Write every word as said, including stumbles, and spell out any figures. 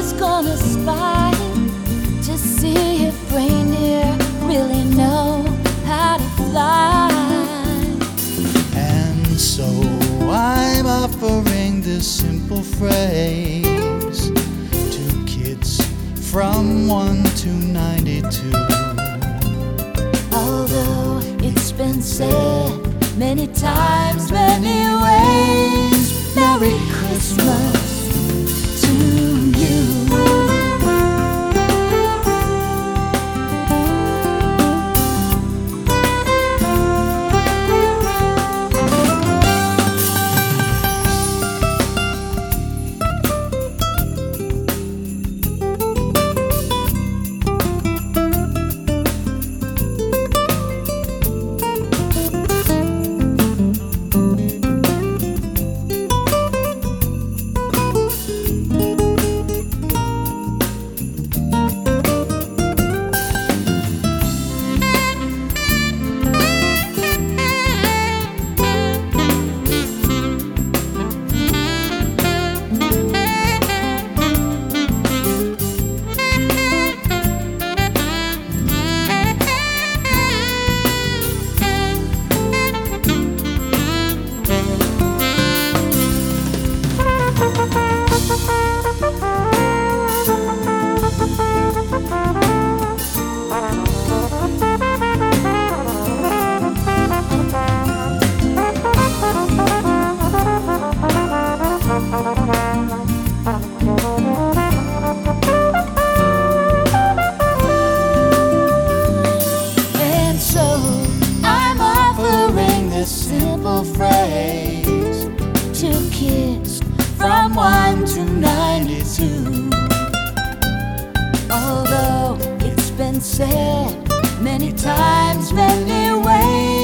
is gonna spy to see if reindeer really know how to fly. And so I'm offering this simple phrase to kids from one to ninety-two. Although it's been said many times, many ways, Merry Christmas to you. And so I'm offering this simple phrase to kids from one to ninety-two. Although it's been said many times, many ways,